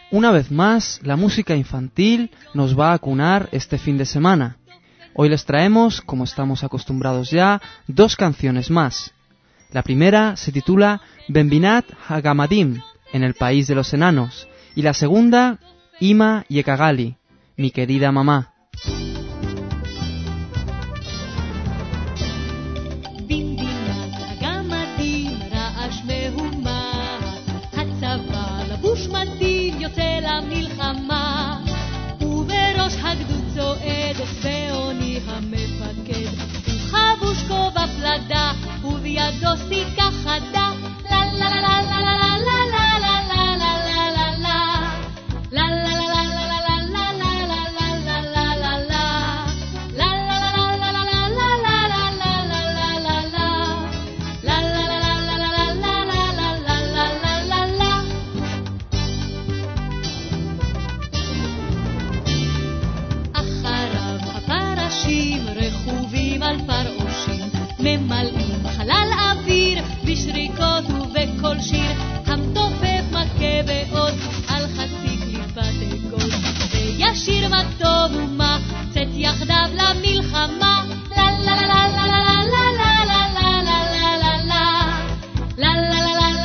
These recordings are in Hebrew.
Una vez más, la música infantil nos va a acunar este fin de semana. Hoy les traemos, como estamos acostumbrados ya, 2 canciones más. La primera se titula Benbinat Hagamadim, en el país de los enanos, y la segunda, Ima Yekagali, mi querida mamá. למלחמה ובראש הגדוד צועד ועוני המפקד וחבוש כובע פלדה ובידו סיכה חדה לה לה לה לה לה לה לה לה לה לה לה לה ממלאים חלל אוויר בשריקות ובכל שיר המתופף מכה בעוז על חצי קליפת אגוז וישיר מה טוב ומה צאת יחדיו למלחמה לה לה לה לה לה לה לה לה לה לה לה לה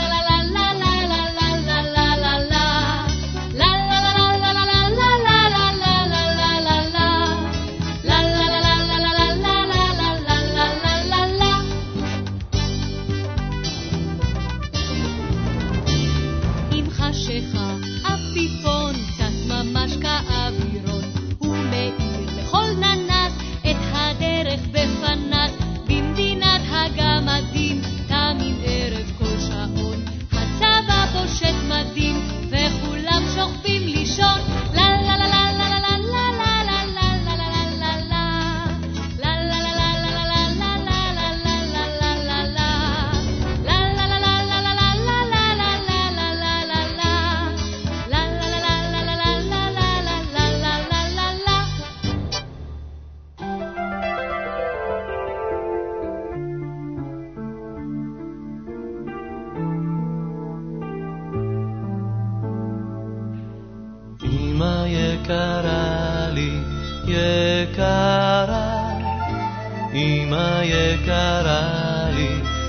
אפיפון טס ממש כאווירון ומאיר לכל ננס את הדרך בפנס במדינת הגמדים תמים ערב כל שעון הצבא פושט מדים וכולם שוכבים לישון לה לה לה לה לה לה לה לה לה לה לה יקרה לי, יקרה, אמא יקרה לי,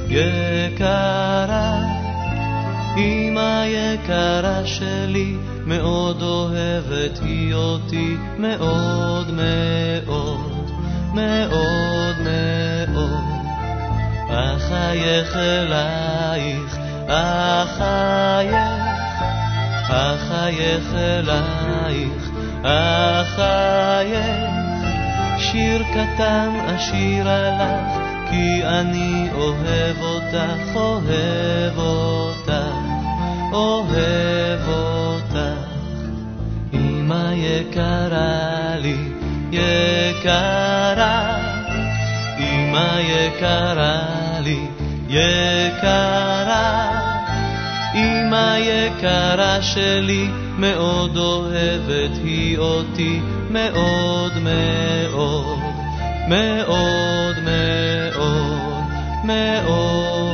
יקרה, אמא יקרה שלי, מאוד אוהבת היא אותי, מאוד מאוד, מאוד מאוד. אחייך אלייך, אחייך, אחייך אלייך, אחייך, שיר קטן אשירה לך, כי אני אוהב אותך, אוהב אותך, אוהב אותך. אמא יקרה לי, יקרה, אמא יקרה לי, יקרה, אמא יקרה שלי, מאוד אוהבת היא אותי, מאוד מאוד, מאוד מאוד, מאוד